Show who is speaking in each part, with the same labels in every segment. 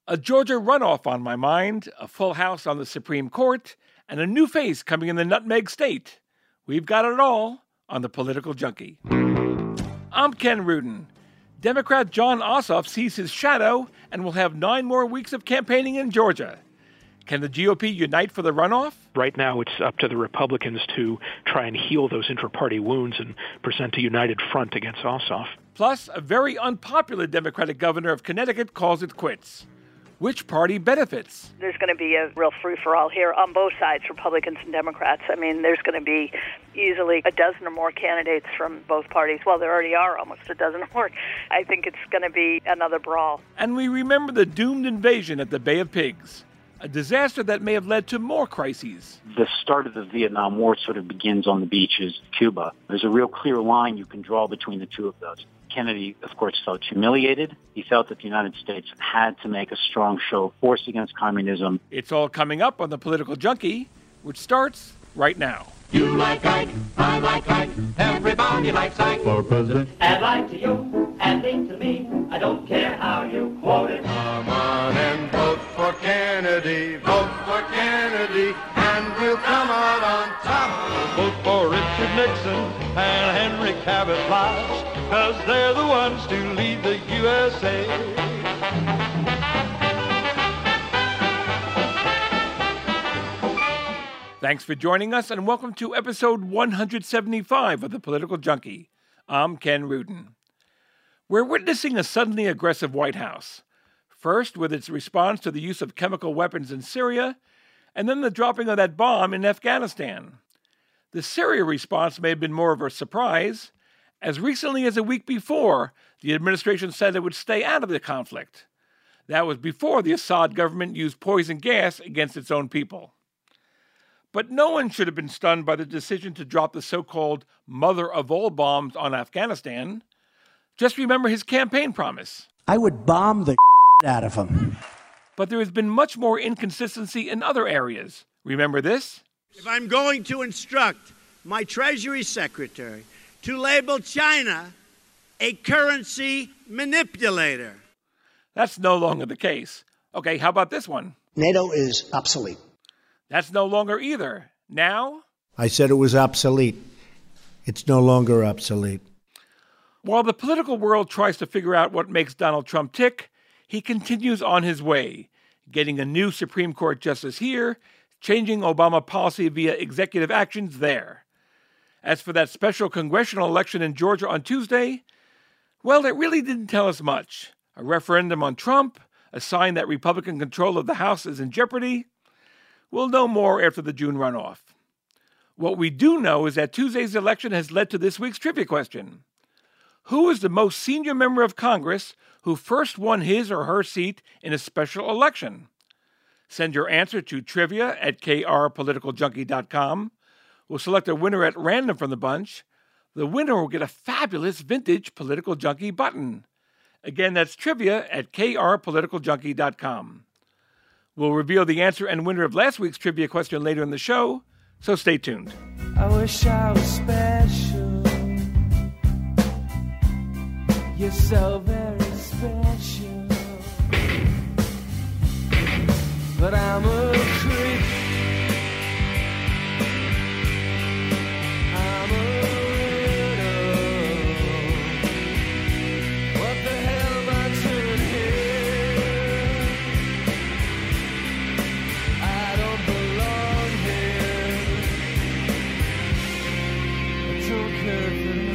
Speaker 1: A Georgia runoff on my mind, a full house on the Supreme Court, and a new face coming in the Nutmeg State. We've got it all on The Political Junkie. I'm Ken Rudin. Democrat Jon Ossoff sees his shadow and will have 9 more weeks of campaigning in Georgia. Can the GOP unite for the runoff?
Speaker 2: Right now, it's up to the Republicans to try and heal those intra-party wounds and present a united front against Ossoff.
Speaker 1: Plus, a very unpopular Democratic governor of Connecticut calls it quits. Which party benefits?
Speaker 3: There's going to be a real free-for-all here on both sides, Republicans and Democrats. I mean, there's going to be easily a dozen or more candidates from both parties. Well, there already are almost a dozen or more. I think it's going to be another brawl.
Speaker 1: And we remember the doomed invasion at the Bay of Pigs, a disaster that may have led to more crises.
Speaker 4: The start of the Vietnam War sort of begins on the beaches of Cuba. There's a real clear line you can draw between the two of those. Kennedy, of course, felt humiliated. He felt that the United States had to make a strong show of force against communism.
Speaker 1: It's all coming up on The Political Junkie, which starts right now.
Speaker 5: You like Ike, I like Ike, everybody likes Ike for president. Add Ike to you, add Ike to me, I don't care how you quote it. Come on and vote for Kennedy, and we'll come out on top.
Speaker 6: Vote for Richard Nixon and Henry Cabot Lodge, 'cause they're the ones to lead the USA.
Speaker 1: Thanks for joining us, and welcome to episode 175 of The Political Junkie. I'm Ken Rudin. We're witnessing a suddenly aggressive White House. First, with its response to the use of chemical weapons in Syria, and then the dropping of that bomb in Afghanistan. The Syria response may have been more of a surprise. As recently as a week before, the administration said it would stay out of the conflict. That was before the Assad government used poison gas against its own people. But no one should have been stunned by the decision to drop the so-called mother of all bombs on Afghanistan. Just remember his campaign promise.
Speaker 7: I would bomb the out of him.
Speaker 1: But there has been much more inconsistency in other areas. Remember this?
Speaker 8: If I'm going to instruct my Treasury Secretary to label China a currency manipulator.
Speaker 1: That's no longer the case. Okay, how about this one?
Speaker 7: NATO is obsolete.
Speaker 1: That's no longer either. Now?
Speaker 9: I said it was obsolete. It's no longer obsolete.
Speaker 1: While the political world tries to figure out what makes Donald Trump tick, he continues on his way, getting a new Supreme Court justice here, changing Obama policy via executive actions there. As for that special congressional election in Georgia on Tuesday, well, it really didn't tell us much. A referendum on Trump, a sign that Republican control of the House is in jeopardy. We'll know more after the June runoff. What we do know is that Tuesday's election has led to this week's trivia question. Who is the most senior member of Congress who first won his or her seat in a special election? Send your answer to trivia@krpoliticaljunkie.com. We'll select a winner at random from the bunch. The winner will get a fabulous vintage Political Junkie button. Again, that's trivia@krpoliticaljunkie.com. We'll reveal the answer and winner of last week's trivia question later in the show, so stay tuned.
Speaker 10: I wish I was special. You're so very special. But I'm a creep. I'm a widow. What the hell am I doing here? I don't belong here. I don't care if it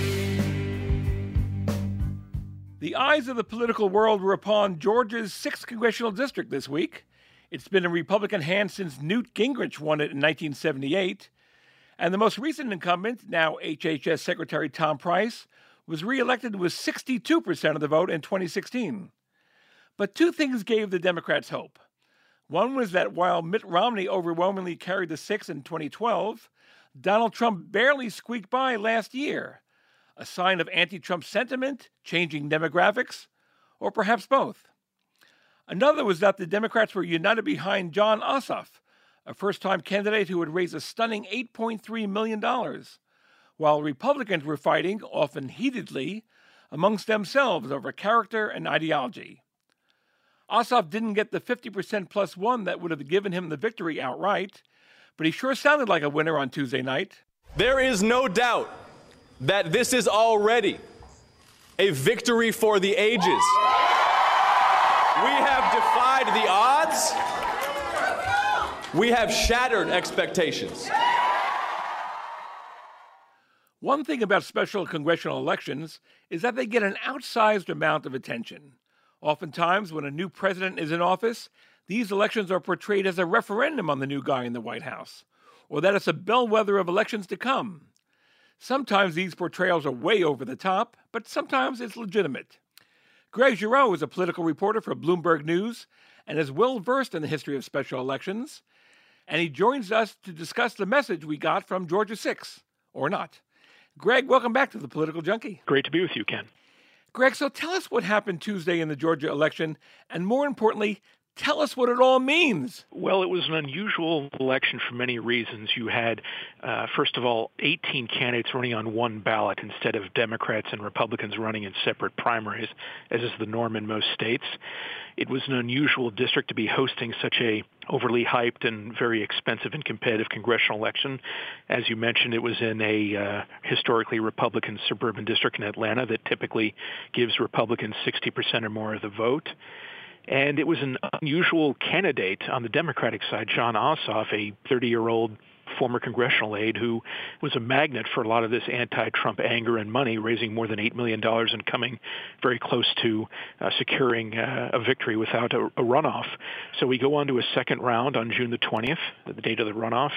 Speaker 10: hurts.
Speaker 1: The eyes of the political world were upon Georgia's 6th congressional district this week. It's been in Republican hands since Newt Gingrich won it in 1978. And the most recent incumbent, now HHS Secretary Tom Price, was reelected with 62% of the vote in 2016. But two things gave the Democrats hope. One was that while Mitt Romney overwhelmingly carried the 6 in 2012, Donald Trump barely squeaked by last year. A sign of anti-Trump sentiment, changing demographics, or perhaps both. Another was that the Democrats were united behind Jon Ossoff, a first-time candidate who would raise a stunning $8.3 million, while Republicans were fighting, often heatedly, amongst themselves over character and ideology. Ossoff didn't get the 50% plus one that would have given him the victory outright, but he sure sounded like a winner on Tuesday night.
Speaker 11: There is no doubt that this is already a victory for the ages. We have defied the odds. We have shattered expectations.
Speaker 1: One thing about special congressional elections is that they get an outsized amount of attention. Oftentimes, when a new president is in office, these elections are portrayed as a referendum on the new guy in the White House, or that it's a bellwether of elections to come. Sometimes these portrayals are way over the top, but sometimes it's legitimate. Greg Giroux is a political reporter for Bloomberg News and is well-versed in the history of special elections, and he joins us to discuss the message we got from Georgia 6, or not. Greg, welcome back to the Political Junkie.
Speaker 2: Great to be with you, Ken.
Speaker 1: Greg, so tell us what happened Tuesday in the Georgia election, and more importantly, tell us what it all means.
Speaker 2: Well, it was an unusual election for many reasons. You had, first of all, 18 candidates running on one ballot instead of Democrats and Republicans running in separate primaries, as is the norm in most states. It was an unusual district to be hosting such a overly hyped and very expensive and competitive congressional election. As you mentioned, it was in a historically Republican suburban district in Atlanta that typically gives Republicans 60% or more of the vote. And it was an unusual candidate on the Democratic side, Jon Ossoff, a 30-year-old former congressional aide who was a magnet for a lot of this anti-Trump anger and money, raising more than $8 million and coming very close to securing a victory without a runoff. So we go on to a second round on June the 20th, the date of the runoff,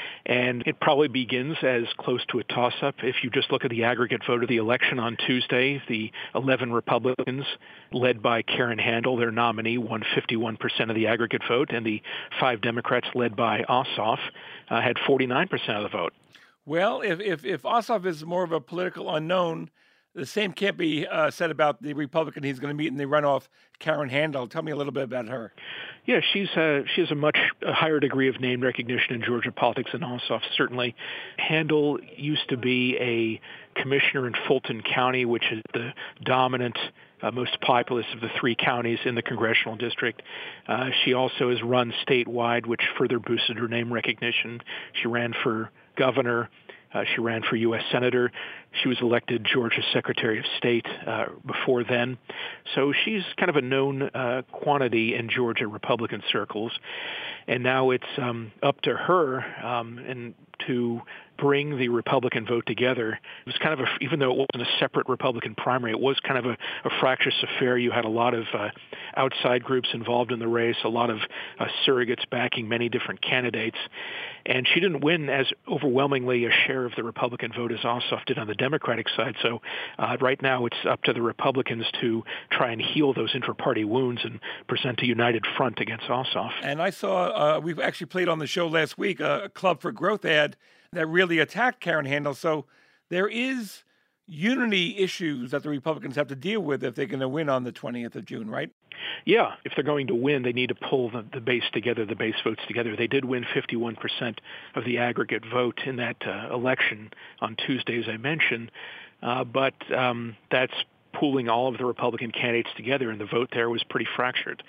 Speaker 2: and it probably begins as close to a toss-up. If you just look at the aggregate vote of the election on Tuesday, the 11 Republicans, led by Karen Handel, their nominee, won 51% of the aggregate vote, and the 5 Democrats, led by Ossoff, had 49% of the vote.
Speaker 1: Well, if Ossoff is more of a political unknown, the same can't be said about the Republican he's going to meet in the runoff, Karen Handel. Tell me a little bit about her.
Speaker 2: Yeah, she has a much higher degree of name recognition in Georgia politics than Ossoff, certainly. Handel used to be a commissioner in Fulton County, which is the dominant, most populous of the 3 counties in the congressional district. She also has run statewide, which further boosted her name recognition. She ran for governor. She ran for U.S. Senator. She was elected Georgia's Secretary of State before then. So she's kind of a known quantity in Georgia Republican circles. And now it's up to her and to bring the Republican vote together. It was kind of even though it wasn't a separate Republican primary, it was kind of a fractious affair. You had a lot of outside groups involved in the race, a lot of surrogates backing many different candidates. And she didn't win as overwhelmingly a share of the Republican vote as Ossoff did on the Democratic side. So right now it's up to the Republicans to try and heal those intra-party wounds and present a united front against Ossoff.
Speaker 1: And I saw, we've actually played on the show last week, a Club for Growth ad that really attacked Karen Handel. So there is unity issues that the Republicans have to deal with if they're going to win on the 20th of June, right?
Speaker 2: Yeah, if they're going to win, they need to pull the base together, the base votes together. They did win 51% of the aggregate vote in that election on Tuesday, as I mentioned, but that's pooling all of the Republican candidates together, and the vote there was pretty fractured.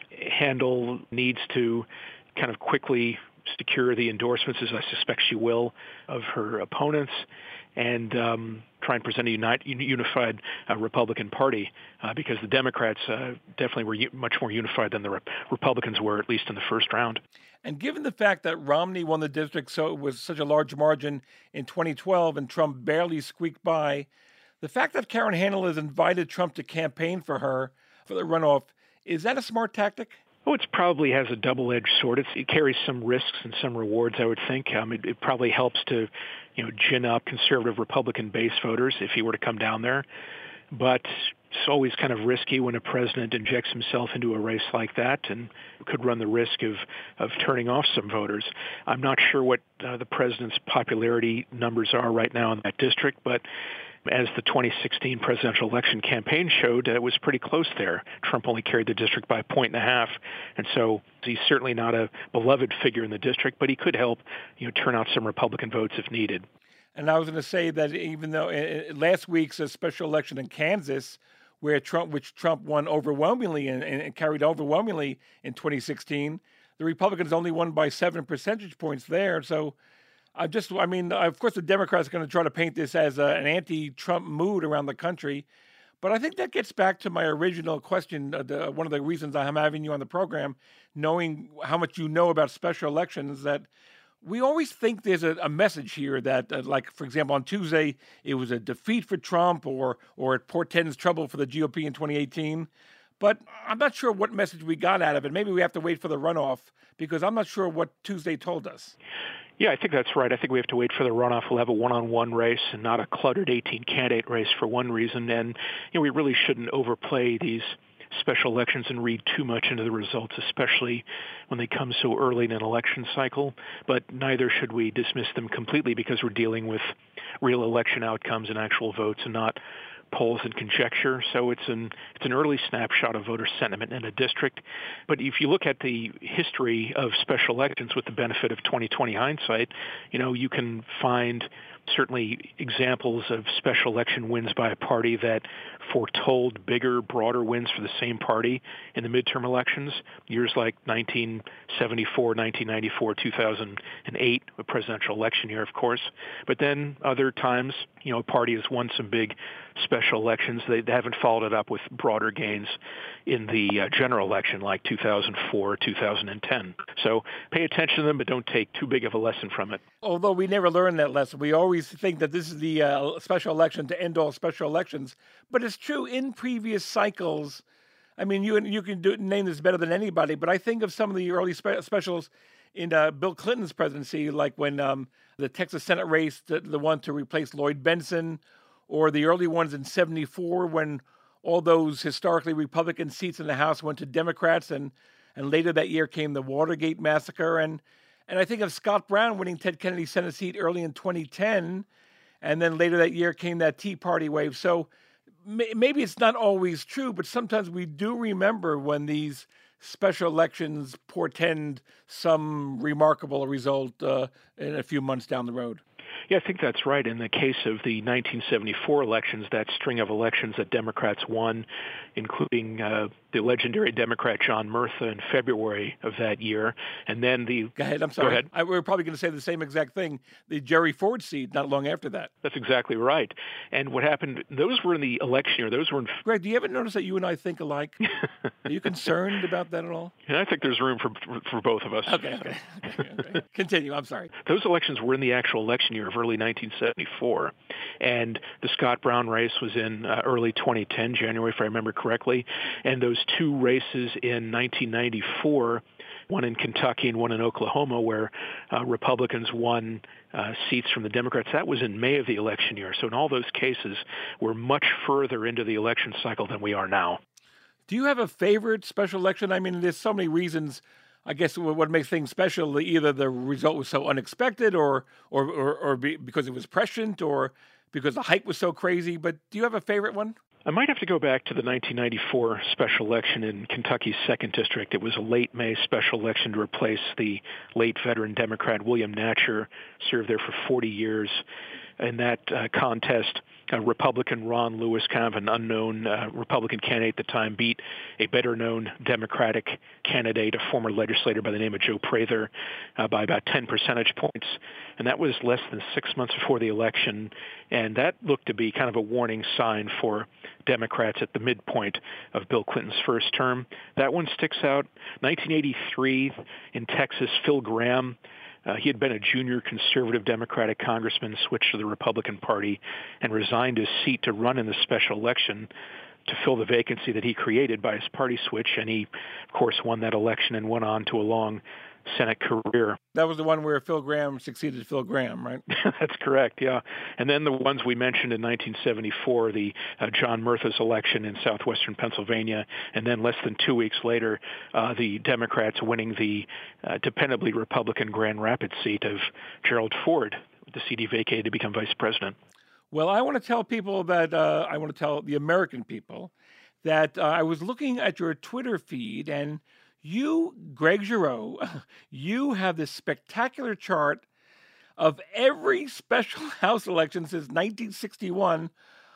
Speaker 2: Handel needs to kind of quickly secure the endorsements, as I suspect she will, of her opponents, and try and present a unified Republican Party, because the Democrats definitely were much more unified than the Republicans were, at least in the first round.
Speaker 1: And given the fact that Romney won the district so it was such a large margin in 2012 and Trump barely squeaked by, the fact that Karen Handel has invited Trump to campaign for her for the runoff, is that a smart tactic?
Speaker 2: Oh, it probably has a double-edged sword. It carries some risks and some rewards, I would think. It probably helps to, gin up conservative Republican base voters if he were to come down there. But it's always kind of risky when a president injects himself into a race like that and could run the risk of turning off some voters. I'm not sure what the president's popularity numbers are right now in that district, but as the 2016 presidential election campaign showed, it was pretty close there. Trump only carried the district by 1.5, and so he's certainly not a beloved figure in the district, but he could help, turn out some Republican votes if needed.
Speaker 1: And I was going to say that even though last week's special election in Kansas, which Trump won overwhelmingly and carried overwhelmingly in 2016. The Republicans only won by 7 percentage points there. So of course, the Democrats are going to try to paint this as an anti-Trump mood around the country. But I think that gets back to my original question. One of the reasons I'm having you on the program, knowing how much you know about special elections, that we always think there's a message here that, like, for example, on Tuesday, it was a defeat for Trump or it portends trouble for the GOP in 2018. But I'm not sure what message we got out of it. Maybe we have to wait for the runoff because I'm not sure what Tuesday told us.
Speaker 2: Yeah, I think that's right. I think we have to wait for the runoff. We'll have a one-on-one race and not a cluttered 18-candidate race for one reason. And we really shouldn't overplay these special elections and read too much into the results, especially when they come so early in an election cycle. But neither should we dismiss them completely because we're dealing with real election outcomes and actual votes and not polls and conjecture. So it's an early snapshot of voter sentiment in a district. But if you look at the history of special elections with the benefit of 2020 hindsight, you can find certainly examples of special election wins by a party that foretold bigger, broader wins for the same party in the midterm elections. Years like 1974, 1994, 2008, a presidential election year, of course. But then other times, a party has won some big special elections. They haven't followed it up with broader gains in the general election like 2004, 2010. So pay attention to them, but don't take too big of a lesson from it.
Speaker 1: Although we never learn that lesson. We always think that this is the special election to end all special elections. But it's true in previous cycles. I mean, you can name this better than anybody, but I think of some of the early specials in Bill Clinton's presidency, like when the Texas Senate race, the one to replace Lloyd Benson, or the early ones in 74 when all those historically Republican seats in the House went to Democrats, and later that year came the Watergate massacre. And I think of Scott Brown winning Ted Kennedy's Senate seat early in 2010, and then later that year came that Tea Party wave. So maybe it's not always true, but sometimes we do remember when these special elections portend some remarkable result in a few months down the road.
Speaker 2: Yeah, I think that's right. In the case of the 1974 elections, that string of elections that Democrats won, including the legendary Democrat John Murtha in February of that year, and then the...
Speaker 1: Go ahead, I'm sorry.
Speaker 2: Go ahead.
Speaker 1: We're probably going to say the same exact thing, the Jerry Ford seat not long after that.
Speaker 2: That's exactly right. And what happened, those were in the election year. Those were in...
Speaker 1: Greg, do you ever notice that you and I think alike? Are you concerned about that at all?
Speaker 2: Yeah, I think there's room for both of us.
Speaker 1: Okay. Continue, I'm sorry.
Speaker 2: Those elections were in the actual election year of early 1974. And the Scott Brown race was in early 2010, January, if I remember correctly. And those two races in 1994, one in Kentucky and one in Oklahoma, where Republicans won seats from the Democrats, that was in May of the election year. So in all those cases, we're much further into the election cycle than we are now.
Speaker 1: Do you have a favorite special election? I mean, there's so many reasons. I guess what makes things special, either the result was so unexpected or because it was prescient or because the hype was so crazy. But do you have a favorite one?
Speaker 2: I might have to go back to the 1994 special election in Kentucky's 2nd District. It was a late May special election to replace the late veteran Democrat William Natcher, served there for 40 years. In that contest, Republican Ron Lewis, kind of an unknown Republican candidate at the time, beat a better-known Democratic candidate, a former legislator by the name of Joe Prather, by about 10 percentage points. And that was less than 6 months before the election. And that looked to be kind of a warning sign for Democrats at the midpoint of Bill Clinton's first term. That one sticks out. 1983 in Texas, Phil Gramm. He had been a junior conservative Democratic congressman, switched to the Republican Party, and resigned his seat to run in the special election to fill the vacancy that he created by his party switch. And he, of course, won that election and went on to a long Senate career.
Speaker 1: That was the one where Phil Gramm succeeded Phil Gramm, right?
Speaker 2: That's correct, yeah. And then the ones we mentioned in 1974, the John Murtha's election in southwestern Pennsylvania, and then less than 2 weeks later, the Democrats winning the dependably Republican Grand Rapids seat of Gerald Ford, the seat he vacated to become vice president.
Speaker 1: Well, I want to tell people that, I want to tell the American people that I was looking at your Twitter feed, and you, Greg Giroux, you have this spectacular chart of every special House election since 1961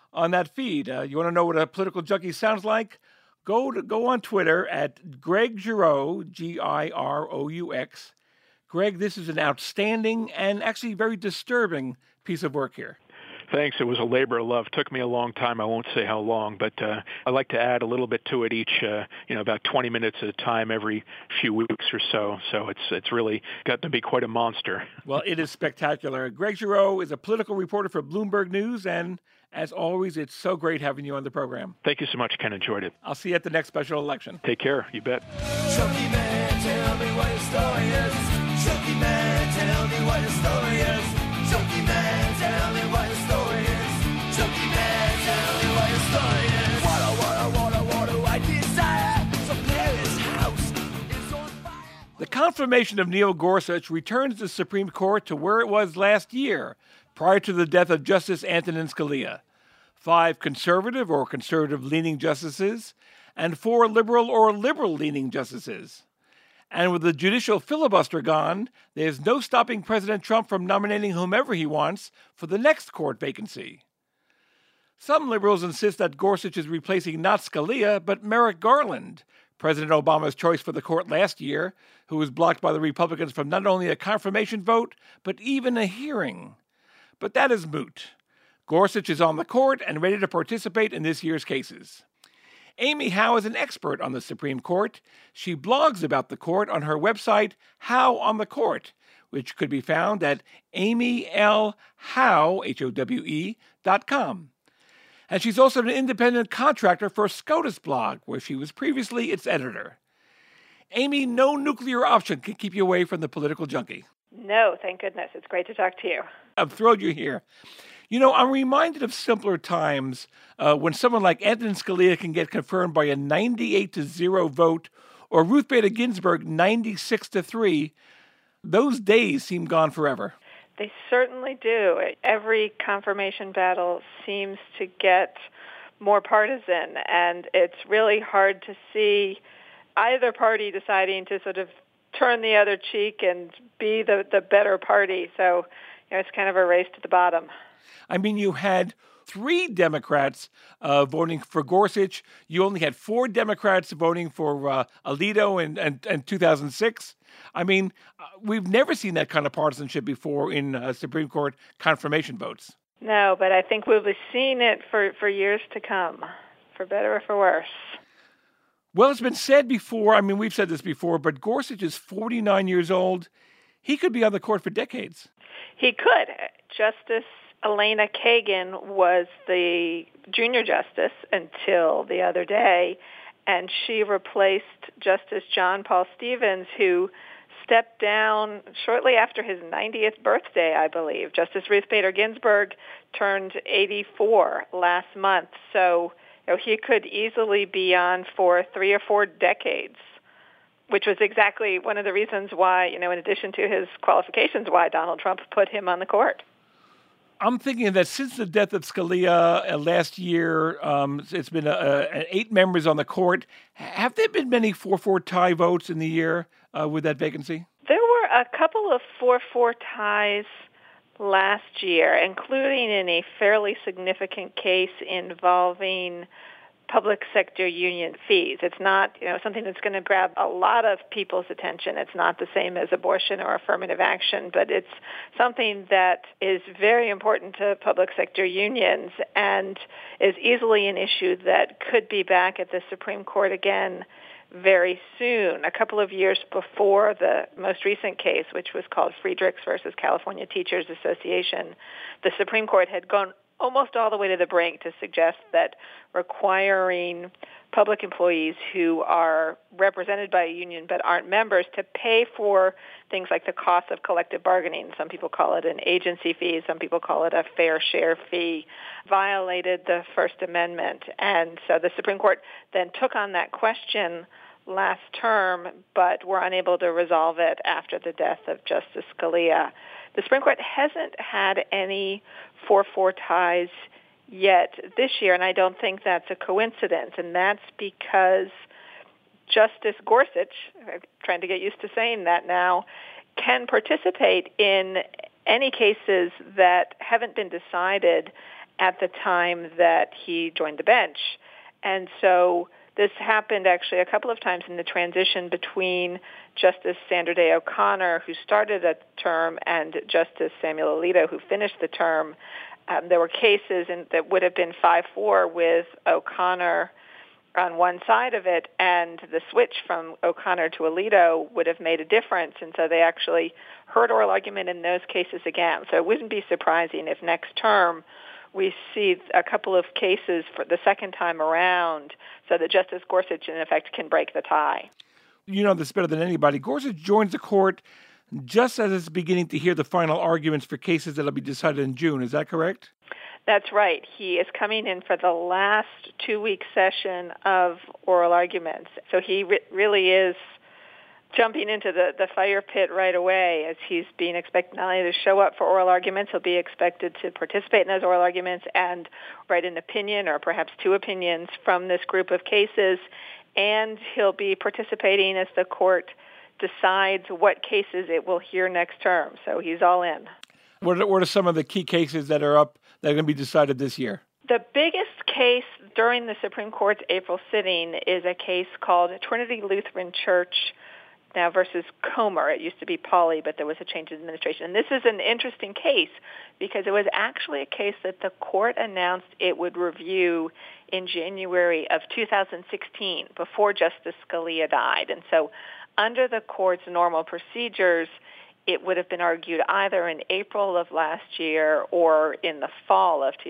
Speaker 1: on that feed. You want to know what a political junkie sounds like? Go on Twitter at Greg Giroux, Giroux. Greg, this is an outstanding and actually very disturbing piece of work here.
Speaker 2: Thanks. It was a labor of love. Took me a long time. I won't say how long, but I like to add a little bit to it each, about 20 minutes at a time every few weeks or so. So it's really got to be quite a monster.
Speaker 1: Well, it is spectacular. Greg Giroux is a political reporter for Bloomberg News, and as always, it's so great having you on the program.
Speaker 2: Thank you so much, Ken. Enjoyed it.
Speaker 1: I'll see you at the next special election.
Speaker 2: Take care. You bet.
Speaker 10: Chunky man, tell me what your story is. Chunky man, tell me what your story is. Chunky man, tell me what your story is. Chunky man, tell me what your story is. What do I desire? So Paris house is on fire.
Speaker 1: The confirmation of Neil Gorsuch returns the Supreme Court to where it was last year, prior to the death of Justice Antonin Scalia. 5 conservative or conservative-leaning justices, and 4 liberal or liberal-leaning justices. And with the judicial filibuster gone, there's no stopping President Trump from nominating whomever he wants for the next court vacancy. Some liberals insist that Gorsuch is replacing not Scalia, but Merrick Garland, President Obama's choice for the court last year, who was blocked by the Republicans from not only a confirmation vote, but even a hearing. But that is moot. Gorsuch is on the court and ready to participate in this year's cases. Amy Howe is an expert on the Supreme Court. She blogs about the court on her website, Howe on the Court, which could be found at amylhowe, HOWE.com. And she's also an independent contractor for SCOTUS blog, where she was previously its editor. Amy, no nuclear option can keep you away from the political junkie.
Speaker 12: No, thank goodness. It's great to talk to you.
Speaker 1: I'm thrilled you're here. I'm reminded of simpler times when someone like Antonin Scalia can get confirmed by a 98-0 vote, or Ruth Bader Ginsburg 96-3. Those days seem gone forever.
Speaker 12: They certainly do. Every confirmation battle seems to get more partisan, and it's really hard to see either party deciding to sort of turn the other cheek and be the better party. So it's kind of a race to the bottom.
Speaker 1: I mean, you had 3 Democrats voting for Gorsuch. You only had 4 Democrats voting for Alito in 2006. I mean, we've never seen that kind of partisanship before in Supreme Court confirmation votes.
Speaker 12: No, but I think we'll be seeing it for years to come, for better or for worse.
Speaker 1: Well, it's been said before, I mean, we've said this before, but Gorsuch is 49 years old. He could be on the court for decades.
Speaker 12: He could. Justice Elena Kagan was the junior justice until the other day, and she replaced Justice John Paul Stevens, who stepped down shortly after his 90th birthday, I believe. Justice Ruth Bader Ginsburg turned 84 last month, so he could easily be on for 3 or 4 decades, which was exactly one of the reasons why, in addition to his qualifications, why Donald Trump put him on the court.
Speaker 1: I'm thinking that since the death of Scalia last year, it's been 8 members on the court. Have there been many 4-4 tie votes in the year with that vacancy?
Speaker 12: There were a couple of 4-4 ties last year, including in a fairly significant case involving public sector union fees. It's not, something that's going to grab a lot of people's attention. It's not the same as abortion or affirmative action, but it's something that is very important to public sector unions and is easily an issue that could be back at the Supreme Court again very soon. A couple of years before the most recent case, which was called Friedrichs versus California Teachers Association, the Supreme Court had gone almost all the way to the brink to suggest that requiring public employees who are represented by a union but aren't members to pay for things like the cost of collective bargaining, some people call it an agency fee, some people call it a fair share fee, violated the First Amendment. And so the Supreme Court then took on that question last term, but were unable to resolve it after the death of Justice Scalia. The Supreme Court hasn't had any 4-4 ties yet this year, and I don't think that's a coincidence, and that's because Justice Gorsuch, I'm trying to get used to saying that now, can participate in any cases that haven't been decided at the time that he joined the bench. And so this happened actually a couple of times in the transition between Justice Sandra Day O'Connor, who started a term, and Justice Samuel Alito, who finished the term. There were cases that would have been 5-4 with O'Connor on one side of it, and the switch from O'Connor to Alito would have made a difference. And so they actually heard oral argument in those cases again. So it wouldn't be surprising if next term we see a couple of cases for the second time around so that Justice Gorsuch, in effect, can break the tie.
Speaker 1: You know this better than anybody. Gorsuch joins the court just as it's beginning to hear the final arguments for cases that will be decided in June. Is that correct?
Speaker 12: That's right. He is coming in for the last 2-week session of oral arguments. So he really is jumping into the fire pit right away, as he's being expected not only to show up for oral arguments, he'll be expected to participate in those oral arguments and write an opinion or perhaps 2 opinions from this group of cases. And he'll be participating as the court decides what cases it will hear next term. So he's all in.
Speaker 1: What are some of the key cases that are up that are going to be decided this year?
Speaker 12: The biggest case during the Supreme Court's April sitting is a case called Trinity Lutheran Church now versus Comer. It used to be Pauley, but there was a change in administration. And this is an interesting case because it was actually a case that the court announced it would review in January of 2016, before Justice Scalia died. And so under the court's normal procedures, it would have been argued either in April of last year or in the fall of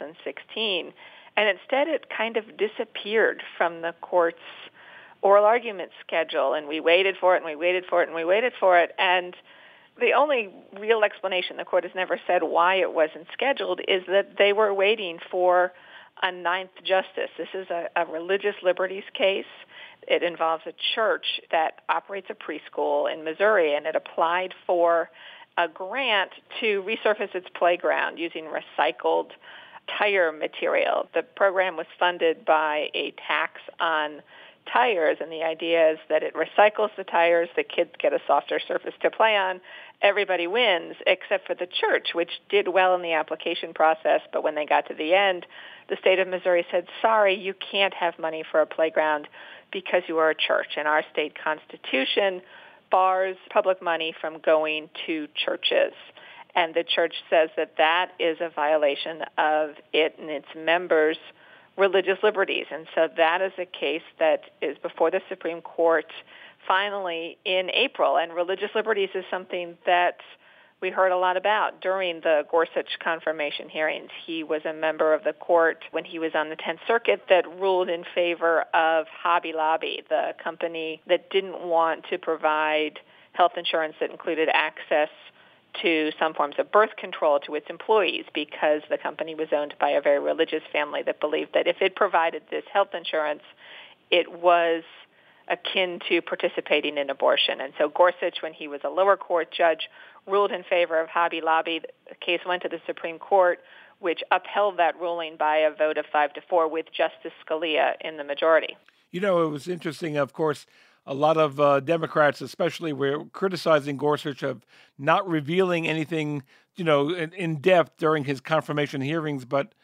Speaker 12: 2016. And instead it kind of disappeared from the court's oral argument schedule, and we waited for it, and we waited for it, and we waited for it. And the only real explanation, the court has never said why it wasn't scheduled, is that they were waiting for a 9th justice. This is a religious liberties case. It involves a church that operates a preschool in Missouri, and it applied for a grant to resurface its playground using recycled tire material. The program was funded by a tax on tires, and the idea is that it recycles the tires, the kids get a softer surface to play on, everybody wins except for the church, which did well in the application process, but when they got to the end, the state of Missouri said, sorry, you can't have money for a playground because you are a church, and our state constitution bars public money from going to churches. And the church says that that is a violation of it and its members' religious liberties. And so that is a case that is before the Supreme Court finally in April. And religious liberties is something that we heard a lot about during the Gorsuch confirmation hearings. He was a member of the court when he was on the 10th Circuit that ruled in favor of Hobby Lobby, the company that didn't want to provide health insurance that included access to some forms of birth control to its employees, because the company was owned by a very religious family that believed that if it provided this health insurance, it was akin to participating in abortion. And so Gorsuch, when he was a lower court judge, ruled in favor of Hobby Lobby. The case went to the Supreme Court, which upheld that ruling by a vote of 5-4 with Justice Scalia in the majority.
Speaker 1: You know, it was interesting, of course, a lot of Democrats especially were criticizing Gorsuch of not revealing anything, you know, in depth during his confirmation hearings. But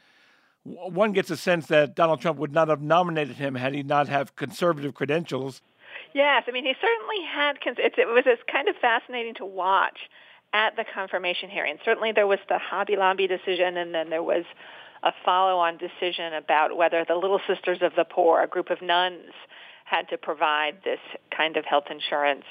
Speaker 1: one gets a sense that Donald Trump would not have nominated him had he not have conservative credentials.
Speaker 12: Yes, I mean, he certainly had. It was kind of fascinating to watch at the confirmation hearing. Certainly there was the Hobby Lobby decision, and then there was a follow-on decision about whether the Little Sisters of the Poor, a group of nuns, had to provide this kind of health insurance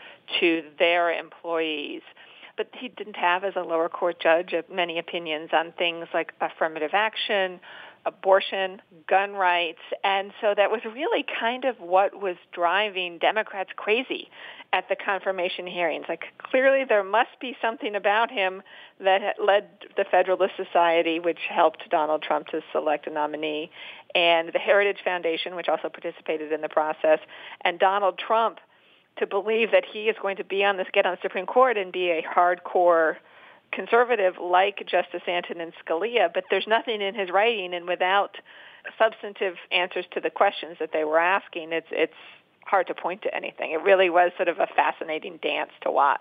Speaker 12: to their employees. But he didn't have, as a lower court judge, many opinions on things like affirmative action, abortion, gun rights. And so that was really kind of what was driving Democrats crazy at the confirmation hearings. Like, clearly there must be something about him that had led the Federalist Society, which helped Donald Trump to select a nominee, and the Heritage Foundation, which also participated in the process, and Donald Trump to believe that he is going to get on the Supreme Court and be a hardcore conservative like Justice Antonin Scalia, but there's nothing in his writing, and without substantive answers to the questions that they were asking, it's hard to point to anything. It really was sort of a fascinating dance to watch.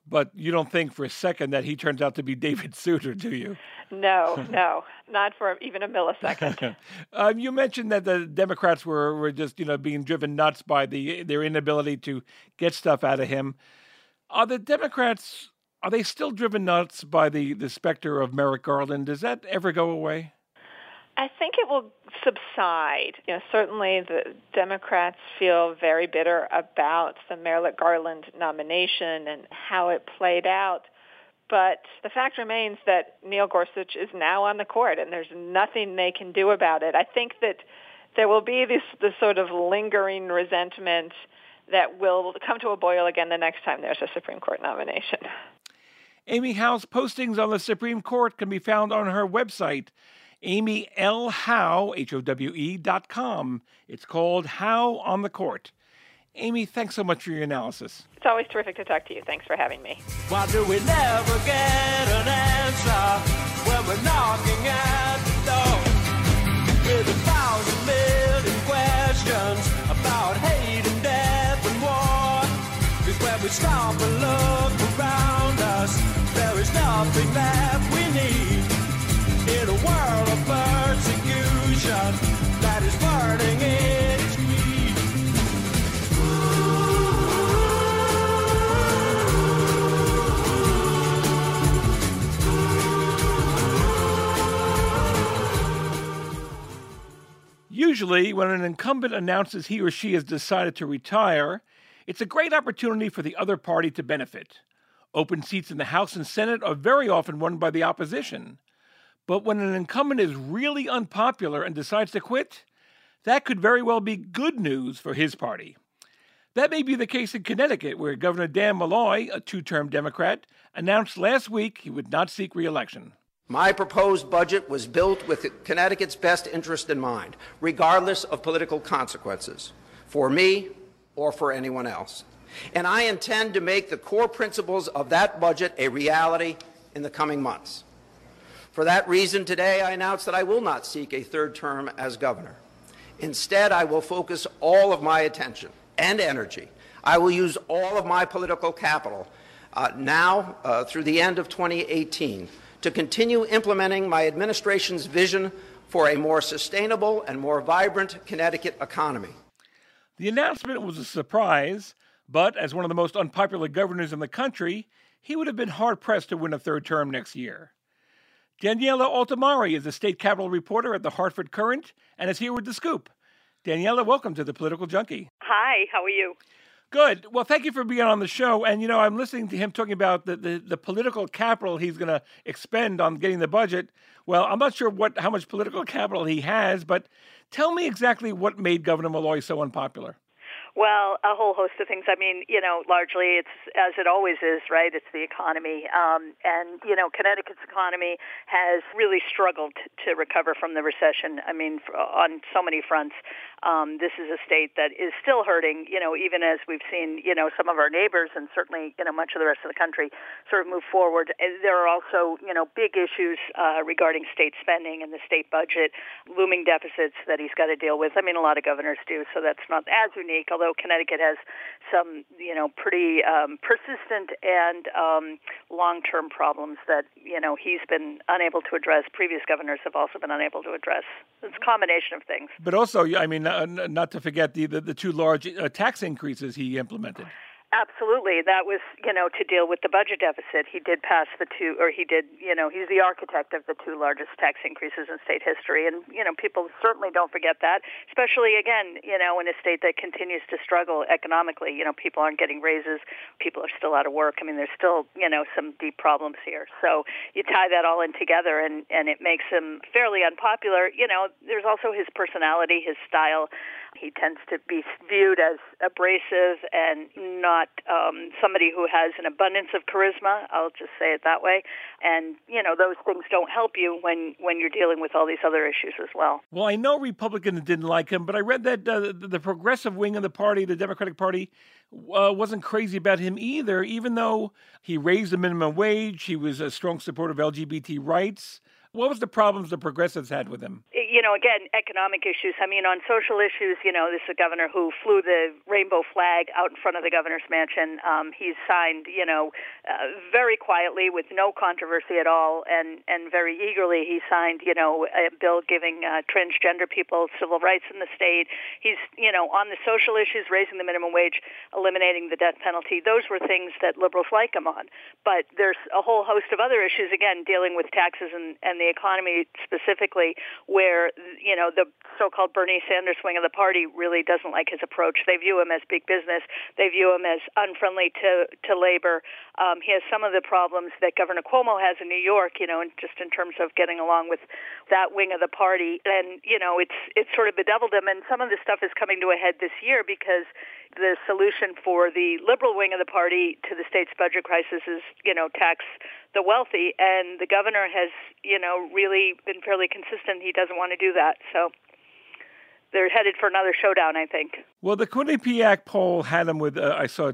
Speaker 1: But you don't think for a second that he turns out to be David Souter, do you?
Speaker 12: No, not for even a millisecond.
Speaker 1: You mentioned that the Democrats were just, being driven nuts by their inability to get stuff out of him. Are the Democrats, are they still driven nuts by the specter of Merrick Garland? Does that ever go away?
Speaker 12: I think it will subside. Certainly the Democrats feel very bitter about the Merrick Garland nomination and how it played out. But the fact remains that Neil Gorsuch is now on the court, and there's nothing they can do about it. I think that there will be this sort of lingering resentment that will come to a boil again the next time there's a Supreme Court nomination.
Speaker 1: Amy Howe's postings on the Supreme Court can be found on her website, AmyLHowe, HOWE.com. It's called Howe on the Court. Amy, thanks so much for your analysis.
Speaker 12: It's always terrific to talk to you. Thanks for having me.
Speaker 10: Why do we never get an answer when we're knocking at the door? With 1,000 million questions about hate and death and war. Because when we stop and look around us, there is nothing that we need in a world of persecution that is burning in its greed.
Speaker 1: Usually, when an incumbent announces he or she has decided to retire, it's a great opportunity for the other party to benefit. Open seats in the House and Senate are very often won by the opposition. But when an incumbent is really unpopular and decides to quit, that could very well be good news for his party. That may be the case in Connecticut, where Governor Dan Malloy, a two-term Democrat, announced last week he would not seek re-election.
Speaker 13: My proposed budget was built with Connecticut's best interest in mind, regardless of political consequences, for me or for anyone else. And I intend to make the core principles of that budget a reality in the coming months. For that reason, today I announce that I will not seek a third term as governor. Instead, I will focus all of my attention and energy. I will use all of my political capital now through the end of 2018 to continue implementing my administration's vision for a more sustainable and more vibrant Connecticut economy.
Speaker 1: The announcement was a surprise, but as one of the most unpopular governors in the country, he would have been hard-pressed to win a third term next year. Daniela Altamari is a state capitol reporter at the Hartford Courant and is here with The Scoop. Daniela, welcome to The Political Junkie.
Speaker 3: Hi, how are you?
Speaker 1: Good. Well, thank you for being on the show. And, I'm listening to him talking about the political capital he's going to expend on getting the budget. Well, I'm not sure how much political capital he has, but tell me exactly what made Governor Malloy so unpopular.
Speaker 3: Well, a whole host of things. I mean, largely it's as it always is, right? It's the economy. And Connecticut's economy has really struggled to recover from the recession. I mean, on so many fronts. This is a state that is still hurting, even as we've seen, some of our neighbors and certainly, much of the rest of the country sort of move forward. There are also, big issues regarding state spending and the state budget, looming deficits that he's got to deal with. I mean, a lot of governors do, so that's not as unique, although Connecticut has some, pretty persistent and long-term problems that, he's been unable to address. Previous governors have also been unable to address. It's a combination of things.
Speaker 1: But also, I mean, not to forget the two large tax increases he implemented.
Speaker 3: Absolutely. That was, to deal with the budget deficit. He did pass he's the architect of the two largest tax increases in state history. And, people certainly don't forget that, especially, again, in a state that continues to struggle economically. People aren't getting raises. People are still out of work. I mean, there's still, some deep problems here. So you tie that all in together and it makes him fairly unpopular. There's also his personality, his style. He tends to be viewed as abrasive and not somebody who has an abundance of charisma. I'll just say it that way. And, those things don't help you when you're dealing with all these other issues as well.
Speaker 1: Well, I know Republicans didn't like him, but I read that the progressive wing of the party, the Democratic Party, wasn't crazy about him either, even though he raised the minimum wage. He was a strong supporter of LGBT rights. What was the problems the progressives had with him?
Speaker 3: again, economic issues. I mean, on social issues, this is a governor who flew the rainbow flag out in front of the governor's mansion. He's signed, very quietly with no controversy at all, and very eagerly he signed, a bill giving transgender people civil rights in the state. He's, on the social issues, raising the minimum wage, eliminating the death penalty. Those were things that liberals like him on. But there's a whole host of other issues, again, dealing with taxes and the economy specifically, where, the so-called Bernie Sanders wing of the party really doesn't like his approach. They view him as big business. They view him as unfriendly to labor. He has some of the problems that Governor Cuomo has in New York, just in terms of getting along with that wing of the party. And, it's sort of bedeviled him. And some of this stuff is coming to a head this year because the solution for the liberal wing of the party to the state's budget crisis is, tax the wealthy. And the governor has, really been fairly consistent. He doesn't want to do that. So they're headed for another showdown, I think.
Speaker 1: Well, the Quinnipiac poll had him with, I saw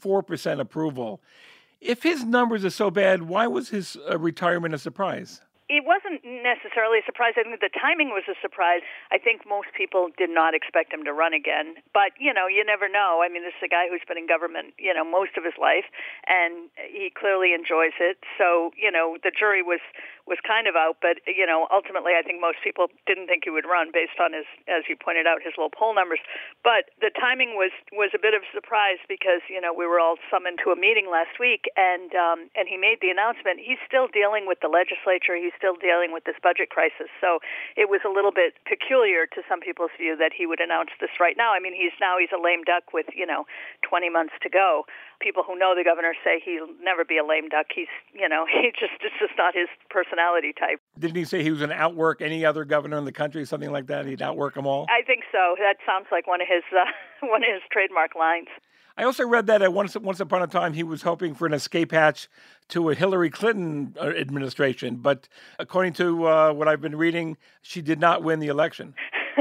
Speaker 1: 24% approval. If his numbers are so bad, why was his retirement a surprise?
Speaker 3: It wasn't necessarily a surprise. I think the timing was a surprise. I think most people did not expect him to run again. But, you never know. I mean, this is a guy who's been in government, most of his life, and he clearly enjoys it. So, the jury was kind of out. But, ultimately, I think most people didn't think he would run based on his, as you pointed out, his low poll numbers. But the timing was a bit of a surprise because, we were all summoned to a meeting last week, and he made the announcement. He's still dealing with the legislature. He's still dealing with this budget crisis. So it was a little bit peculiar to some people's view that he would announce this right now. I mean, he's a lame duck with, 20 months to go. People who know the governor say he'll never be a lame duck. He's, it's just not his personality type.
Speaker 1: Didn't he say he was going to outwork any other governor in the country, something like that? He'd outwork them all?
Speaker 3: I think so. That sounds like one of his trademark lines.
Speaker 1: I also read that once upon a time he was hoping for an escape hatch to a Hillary Clinton administration, but according to what I've been reading, she did not win the election.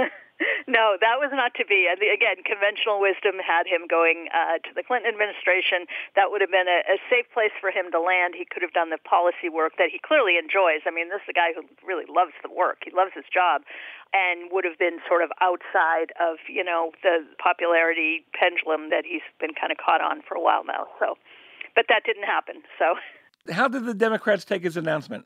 Speaker 3: No, that was not to be. Again, conventional wisdom had him going to the Clinton administration. That would have been a safe place for him to land. He could have done the policy work that he clearly enjoys. I mean, this is a guy who really loves the work. He loves his job and would have been sort of outside of, the popularity pendulum that he's been kind of caught on for a while now. So, but that didn't happen. So,
Speaker 1: how did the Democrats take his announcement?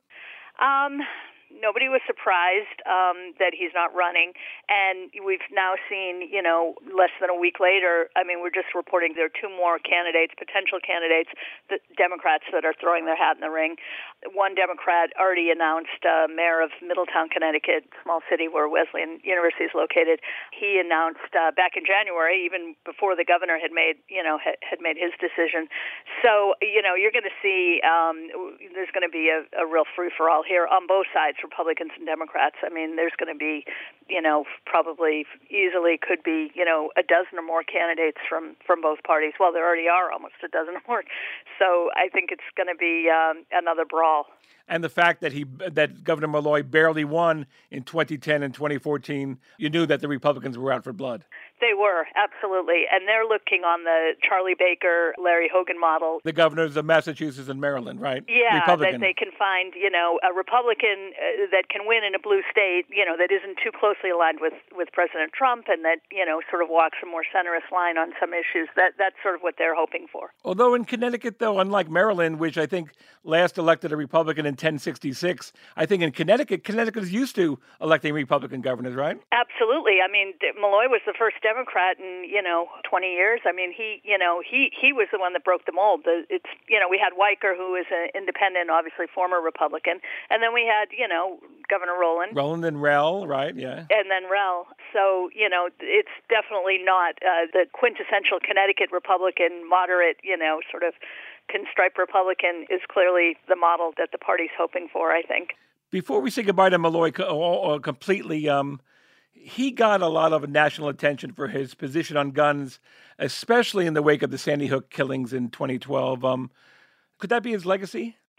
Speaker 3: Nobody was surprised that he's not running, and we've now seen, less than a week later, I mean, we're just reporting there are two more potential candidates, the Democrats that are throwing their hat in the ring. One Democrat already announced, mayor of Middletown, Connecticut, small city where Wesleyan University is located. He announced back in January, even before the governor had made his decision. So, you're going to see there's going to be a real free-for-all here on both sides, Republicans and Democrats. I mean, there's going to be, probably easily could be, a dozen or more candidates from both parties. Well, there already are almost a dozen or more. So I think it's going to be another brawl.
Speaker 1: And the fact that Governor Malloy barely won in 2010 and 2014, you knew that the Republicans were out for blood.
Speaker 3: They were, absolutely. And they're looking on the Charlie Baker, Larry Hogan model.
Speaker 1: The governors of Massachusetts and Maryland, right?
Speaker 3: Yeah,
Speaker 1: Republican.
Speaker 3: that they can find, a Republican that can win in a blue state, that isn't too closely aligned with President Trump and that, sort of walks a more centrist line on some issues. That's sort of what they're hoping for.
Speaker 1: Although in Connecticut, though, unlike Maryland, which I think last elected a Republican in 1066, I think in Connecticut is used to electing Republican governors, right?
Speaker 3: Absolutely. I mean, Malloy was the first Democrat in, 20 years. I mean, he was the one that broke the mold. We had Weicker, who is an independent, obviously former Republican, and then we had, Governor Rowland.
Speaker 1: Rowland and Rell, right? Yeah.
Speaker 3: And then Rell. So, it's definitely not the quintessential Connecticut Republican, moderate, sort of pinstripe Republican is clearly the model that the party's hoping for, I think.
Speaker 1: Before we say goodbye to Malloy completely, he got a lot of national attention for his position on guns, especially in the wake of the Sandy Hook killings in 2012. Could that be his legacy?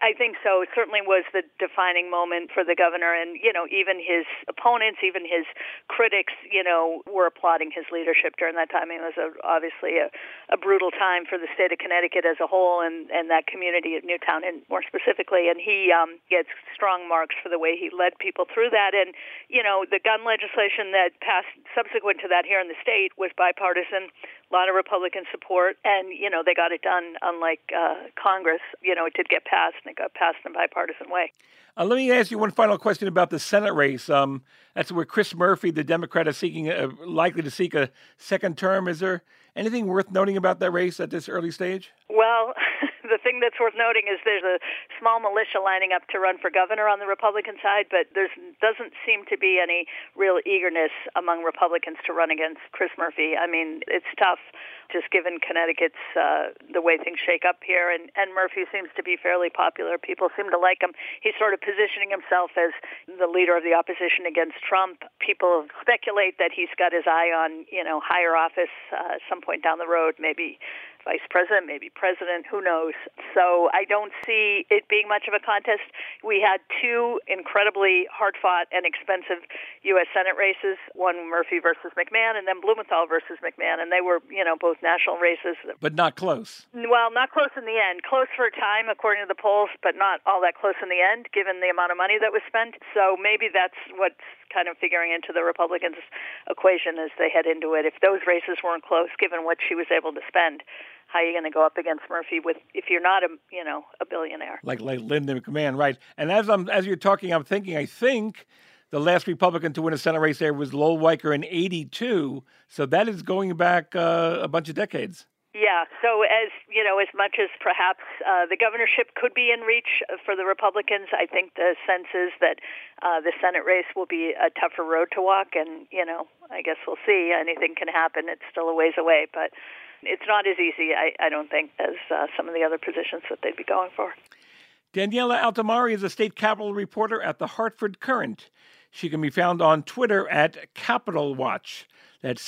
Speaker 3: I think so. It certainly was the defining moment for the governor. And, even his opponents, even his critics, were applauding his leadership during that time. It was obviously a brutal time for the state of Connecticut as a whole and that community of Newtown and more specifically. And he gets strong marks for the way he led people through that. And, the gun legislation that passed subsequent to that here in the state was bipartisan, a lot of Republican support. And, they got it done, unlike Congress. It did get passed, and it got passed in a bipartisan way.
Speaker 1: Let me ask you one final question about the Senate race. That's where Chris Murphy, the Democrat, is likely to seek a second term. Is there anything worth noting about that race at this early stage?
Speaker 3: Well, the thing that's worth noting is there's a small militia lining up to run for governor on the Republican side, but there doesn't seem to be any real eagerness among Republicans to run against Chris Murphy. I mean, it's tough, just given Connecticut's the way things shake up here, and Murphy seems to be fairly popular. People seem to like him. He's sort of positioning himself as the leader of the opposition against Trump. People speculate that he's got his eye on, higher office at some point down the road, maybe vice president, maybe president, who knows. So I don't see it being much of a contest. We had two incredibly hard-fought and expensive U.S. Senate races, one Murphy versus McMahon and then Blumenthal versus McMahon, and they were, both national races.
Speaker 1: But not close.
Speaker 3: Well, not close in the end. Close for a time, according to the polls, but not all that close in the end, given the amount of money that was spent. So maybe that's what's kind of figuring into the Republicans' equation as they head into it. If those races weren't close, given what she was able to spend, how are you going to go up against Murphy if you're not a billionaire? Like
Speaker 1: Linda McMahon, right? And as you're talking, I think the last Republican to win a Senate race there was Lowell Weicker in '82. So that is going back a bunch of decades.
Speaker 3: Yeah. So as much as perhaps the governorship could be in reach for the Republicans, I think the sense is that the Senate race will be a tougher road to walk. And, I guess we'll see. Anything can happen. It's still a ways away, but it's not as easy, I don't think, as some of the other positions that they'd be going for.
Speaker 1: Daniela Altamari is a state capitol reporter at the Hartford Courant. She can be found on Twitter at Capitol Watch. That's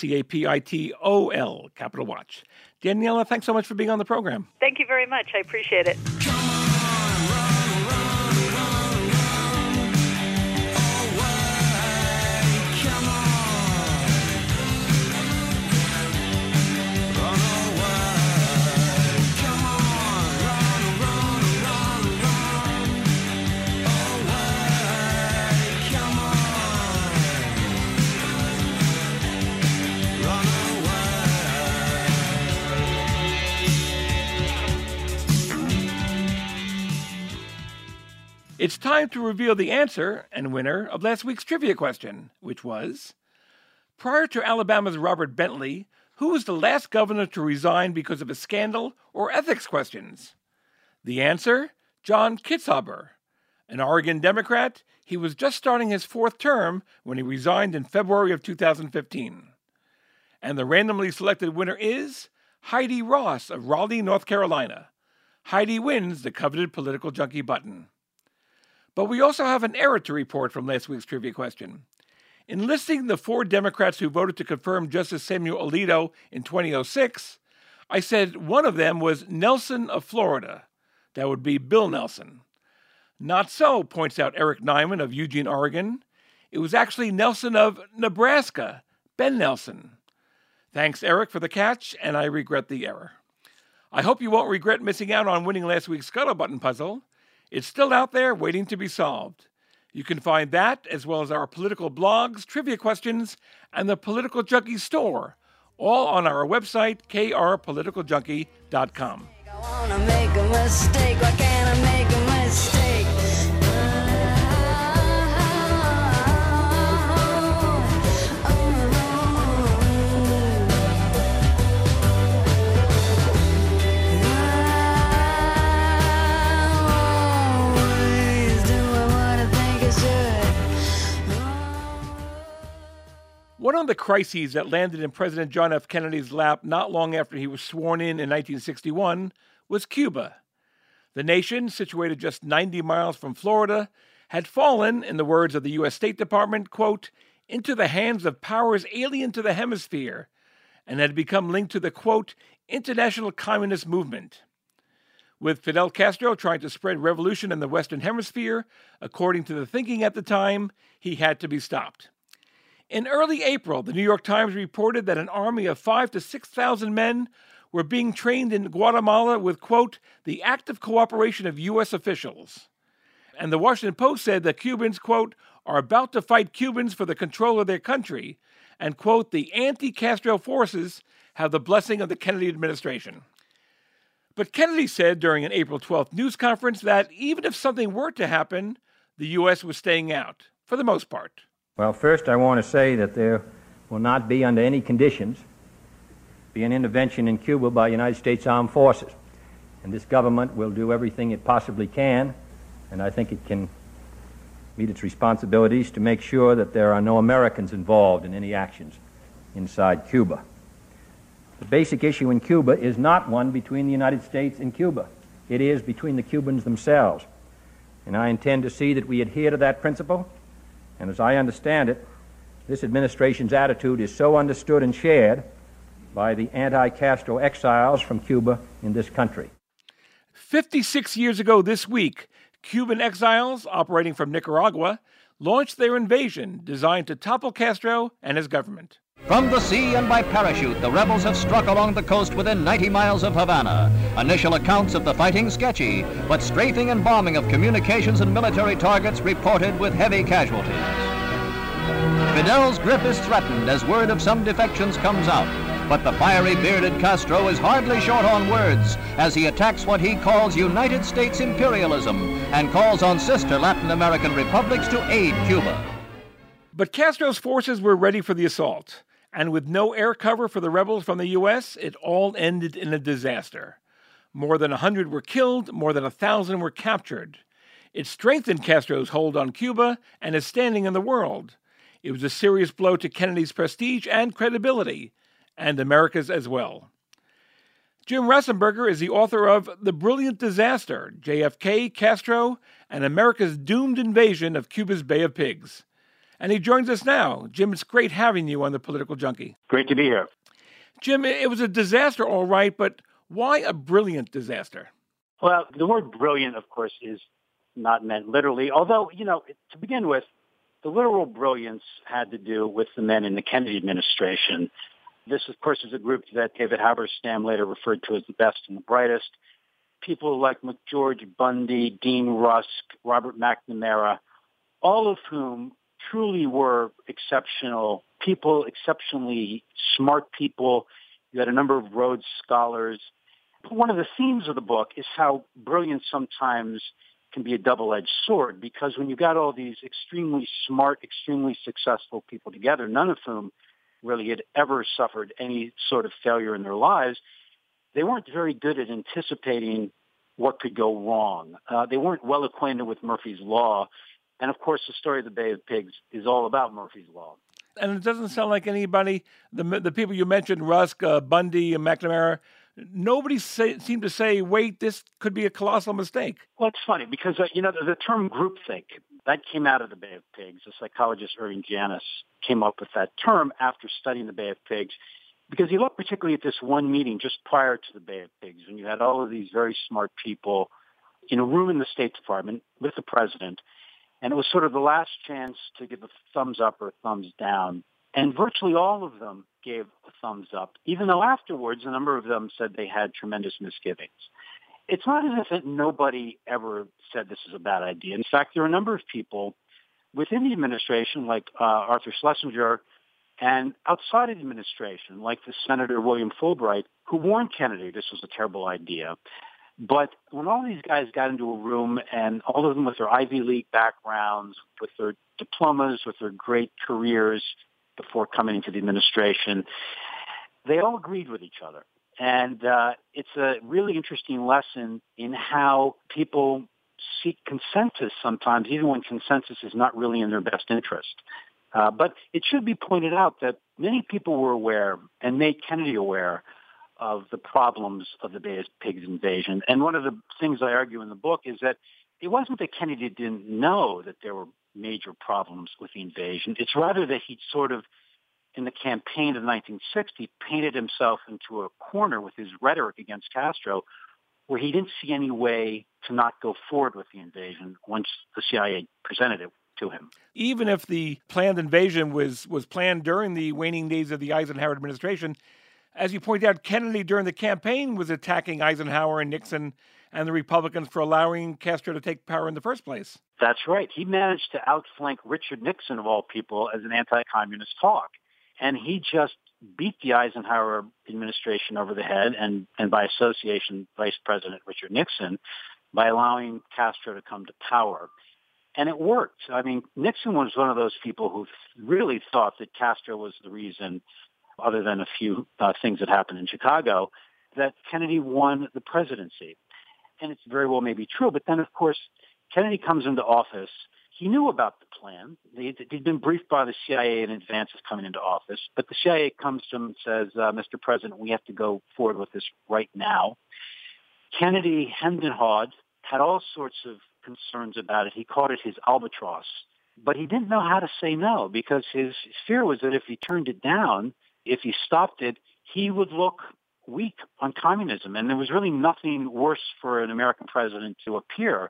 Speaker 1: CAPITOL, Capitol Watch. Daniela, thanks so much for being on the program.
Speaker 3: Thank you very much. I appreciate it.
Speaker 1: It's time to reveal the answer and winner of last week's trivia question, which was, prior to Alabama's Robert Bentley, who was the last governor to resign because of a scandal or ethics questions? The answer, John Kitzhaber. An Oregon Democrat, he was just starting his fourth term when he resigned in February of 2015. And the randomly selected winner is Heidi Ross of Raleigh, North Carolina. Heidi wins the coveted Political Junkie button. But we also have an error to report from last week's trivia question. In listing the 4 Democrats who voted to confirm Justice Samuel Alito in 2006, I said one of them was Nelson of Florida. That would be Bill Nelson. Not so, points out Eric Nyman of Eugene, Oregon. It was actually Nelson of Nebraska, Ben Nelson. Thanks, Eric, for the catch, and I regret the error. I hope you won't regret missing out on winning last week's Scuttlebutton puzzle. It's still out there waiting to be solved. You can find that, as well as our political blogs, trivia questions, and the Political Junkie store, all on our website, krpoliticaljunkie.com.
Speaker 10: I wanna make a mistake, why can't I make a mistake?
Speaker 1: One of the crises that landed in President John F. Kennedy's lap not long after he was sworn in 1961 was Cuba. The nation, situated just 90 miles from Florida, had fallen, in the words of the U.S. State Department, quote, into the hands of powers alien to the hemisphere, and had become linked to the, quote, international communist movement. with Fidel Castro trying to spread revolution in the Western Hemisphere. According to the thinking at the time, he had to be stopped. In early April, the New York Times reported that an army of 5,000 to 6,000 men were being trained in Guatemala with, quote, the active cooperation of U.S. officials. And the Washington Post said that Cubans, quote, are about to fight Cubans for the control of their country, and, quote, the anti-Castro forces have the blessing of the Kennedy administration. But Kennedy said during an April 12th news conference that even if something were to happen, the U.S. was staying out, for the most part.
Speaker 14: Well, first I want to say that there will not be, under any conditions, be an intervention in Cuba by United States Armed Forces. And this government will do everything it possibly can, and I think it can meet its responsibilities to make sure that there are no Americans involved in any actions inside Cuba. The basic issue in Cuba is not one between the United States and Cuba. It is between the Cubans themselves. And I intend to see that we adhere to that principle. And as I understand it, this administration's attitude is so understood and shared by the anti-Castro exiles from Cuba in this country.
Speaker 1: 56 years ago this week, Cuban exiles operating from Nicaragua launched their invasion designed to topple Castro and his government.
Speaker 15: From the sea and by parachute, the rebels have struck along the coast within 90 miles of Havana. Initial accounts of the fighting sketchy, but strafing and bombing of communications and military targets reported with heavy casualties. Fidel's grip is threatened as word of some defections comes out. But the fiery bearded Castro is hardly short on words as he attacks what he calls United States imperialism and calls on sister Latin American republics to aid Cuba.
Speaker 1: But Castro's forces were ready for the assault, and with no air cover for the rebels from the U.S., it all ended in a disaster. More than 100 were killed, more than 1,000 were captured. It strengthened Castro's hold on Cuba and his standing in the world. It was a serious blow to Kennedy's prestige and credibility, and America's as well. Jim Rasenberger is the author of The Brilliant Disaster, JFK, Castro, and America's Doomed Invasion of Cuba's Bay of Pigs. And he joins us now. Jim, it's great having you on The Political Junkie.
Speaker 4: Great to be here.
Speaker 1: Jim, it was a disaster, all right, but why a brilliant disaster?
Speaker 4: Well, the word brilliant, of course, is not meant literally, although, to begin with, the literal brilliance had to do with the men in the Kennedy administration. This, of course, is a group that David Halberstam later referred to as the best and the brightest. People like McGeorge Bundy, Dean Rusk, Robert McNamara, all of whom truly were exceptional people, exceptionally smart people. You had a number of Rhodes Scholars. One of the themes of the book is how brilliance sometimes can be a double-edged sword, because when you got all these extremely smart, extremely successful people together, none of whom really had ever suffered any sort of failure in their lives, they weren't very good at anticipating what could go wrong. They weren't well acquainted with Murphy's Law. And, of course, the story of the Bay of Pigs is all about Murphy's Law.
Speaker 1: And it doesn't sound like anybody, the people you mentioned, Rusk, Bundy, and McNamara, nobody seemed to say, wait, this could be a colossal mistake.
Speaker 4: Well, it's funny because, the term groupthink, that came out of the Bay of Pigs. The psychologist Irving Janis came up with that term after studying the Bay of Pigs, because he looked particularly at this one meeting just prior to the Bay of Pigs, when you had all of these very smart people in a room in the State Department with the president, and it was sort of the last chance to give a thumbs up or a thumbs down. And virtually all of them gave a thumbs up, even though afterwards a number of them said they had tremendous misgivings. It's not as if nobody ever said this is a bad idea. In fact, there are a number of people within the administration, like Arthur Schlesinger, and outside of the administration, like the Senator William Fulbright, who warned Kennedy this was a terrible idea. But when all these guys got into a room, and all of them with their Ivy League backgrounds, with their diplomas, with their great careers before coming into the administration, they all agreed with each other. And it's a really interesting lesson in how people seek consensus sometimes, even when consensus is not really in their best interest. But it should be pointed out that many people were aware and made Kennedy aware of the problems of the Bay of Pigs invasion. And one of the things I argue in the book is that it wasn't that Kennedy didn't know that there were major problems with the invasion. It's rather that he sort of, in the campaign of 1960, painted himself into a corner with his rhetoric against Castro, where he didn't see any way to not go forward with the invasion once the CIA presented it to him.
Speaker 1: Even if the planned invasion was planned during the waning days of the Eisenhower administration, as you point out, Kennedy during the campaign was attacking Eisenhower and Nixon and the Republicans for allowing Castro to take power in the first place.
Speaker 4: That's right. He managed to outflank Richard Nixon, of all people, as an anti-communist hawk. And he just beat the Eisenhower administration over the head and by association, Vice President Richard Nixon, by allowing Castro to come to power. And it worked. I mean, Nixon was one of those people who really thought that Castro was the reason, other than a few things that happened in Chicago, that Kennedy won the presidency. And it's very well may be true. But then, of course, Kennedy comes into office. He knew about the plan. He'd been briefed by the CIA in advance of coming into office. But the CIA comes to him and says, Mr. President, we have to go forward with this right now. Kennedy hemmed and hawed, had all sorts of concerns about it. He called it his albatross. But he didn't know how to say no, because his fear was that if he turned it down, if he stopped it, he would look weak on communism. And there was really nothing worse for an American president to appear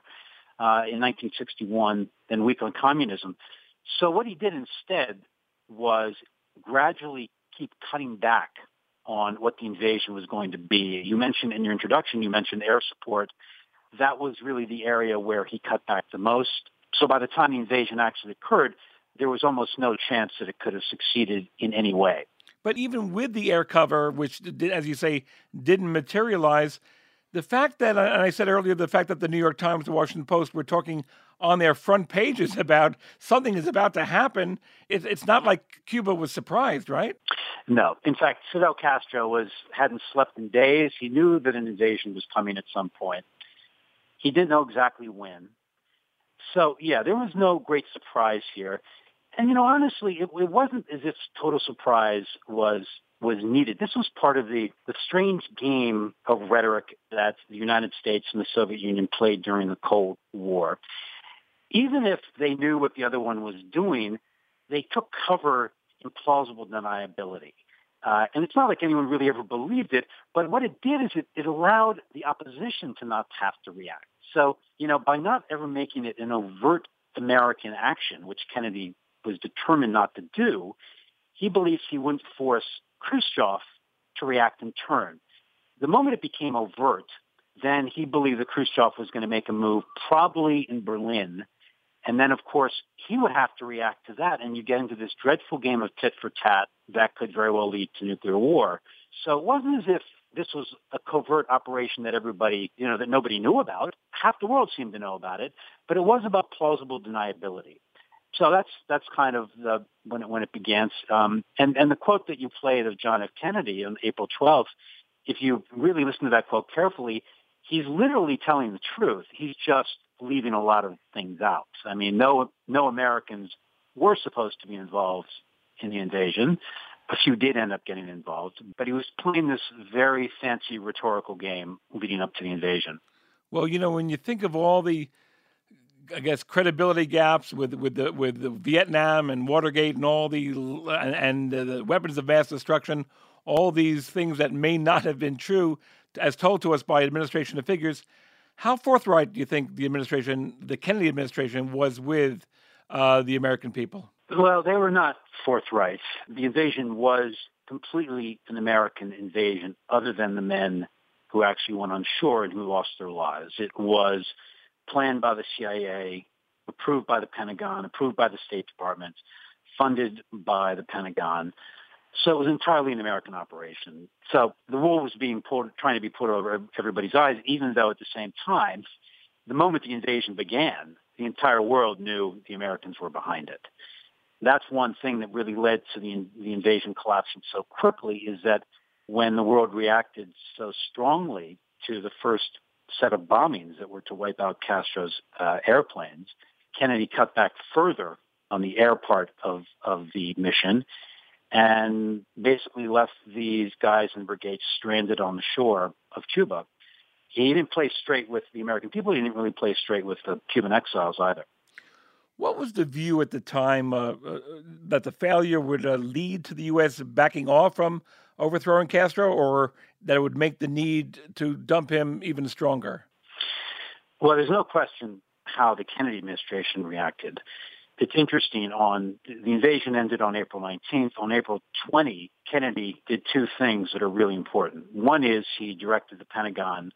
Speaker 4: in 1961 than weak on communism. So what he did instead was gradually keep cutting back on what the invasion was going to be. You mentioned in your introduction, you mentioned air support. That was really the area where he cut back the most. So by the time the invasion actually occurred, there was almost no chance that it could have succeeded in any way.
Speaker 1: But even with the air cover, which, as you say, didn't materialize, the fact that, and I said earlier, the fact that the New York Times, the Washington Post were talking on their front pages about something is about to happen, it's not like Cuba was surprised, right?
Speaker 4: No. In fact, Fidel Castro hadn't slept in days. He knew that an invasion was coming at some point. He didn't know exactly when. So, yeah, there was no great surprise here. And, honestly, it wasn't as if total surprise was needed. This was part of the strange game of rhetoric that the United States and the Soviet Union played during the Cold War. Even if they knew what the other one was doing, they took cover in plausible deniability. And it's not like anyone really ever believed it, but what it did is it allowed the opposition to not have to react. So, by not ever making it an overt American action, which Kennedy was determined not to do, he believed he wouldn't force Khrushchev to react in turn. The moment it became overt, then he believed that Khrushchev was going to make a move, probably in Berlin. And then, of course, he would have to react to that, and you get into this dreadful game of tit for tat that could very well lead to nuclear war. So it wasn't as if this was a covert operation that everybody, that nobody knew about. Half the world seemed to know about it, but it was about plausible deniability. So that's kind of when it began. And the quote that you played of John F. Kennedy on April 12th, if you really listen to that quote carefully, he's literally telling the truth. He's just leaving a lot of things out. I mean, no Americans were supposed to be involved in the invasion. A few did end up getting involved, but he was playing this very fancy rhetorical game leading up to the invasion.
Speaker 1: Well, when you think of all the, I guess, credibility gaps with the Vietnam and Watergate and all the weapons of mass destruction, all these things that may not have been true, as told to us by administration figures, how forthright do you think the Kennedy administration was with the American people?
Speaker 4: Well, they were not forthright. The invasion was completely an American invasion, other than the men who actually went on shore and who lost their lives. It was planned by the CIA, approved by the Pentagon, approved by the State Department, funded by the Pentagon. So it was entirely an American operation. So the wool was trying to be put over everybody's eyes, even though at the same time, the moment the invasion began, the entire world knew the Americans were behind it. That's one thing that really led to the invasion collapsing so quickly, is that when the world reacted so strongly to the first set of bombings that were to wipe out Castro's airplanes, Kennedy cut back further on the air part of the mission and basically left these guys and brigades stranded on the shore of Cuba. He didn't play straight with the American people. He didn't really play straight with the Cuban exiles either.
Speaker 1: What was the view at the time that the failure would lead to the U.S. backing off from overthrowing Castro, or that it would make the need to dump him even stronger?
Speaker 4: Well, there's no question how the Kennedy administration reacted. It's interesting. The invasion ended on April 19th. On April 20, Kennedy did two things that are really important. One is he directed the Pentagon